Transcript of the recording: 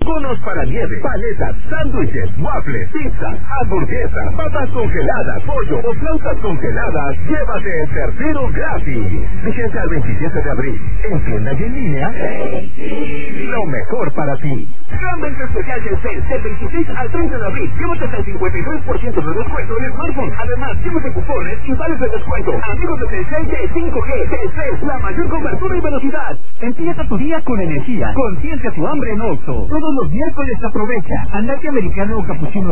conos para nieve, paletas, sándwiches, waffles, pizzas, hamburguesas, papas congeladas, pollo o flautas congeladas, llévate el tercero gratis. Fíjense al 27 de abril, en tienda y en línea, lo mejor para ti. Gran venta especial del CEL, del 26 al 30 de abril. Llévate hasta el 59% de descuento en smartphones. Además, llévate cupones y vales de descuento. Amigos de Telcel de 5G. Telcel, la mayor cobertura y velocidad. Empieza tu día con energía. Conciencia tu hambre en Oxxo. Todos los miércoles aprovecha. Andate americano o capuchino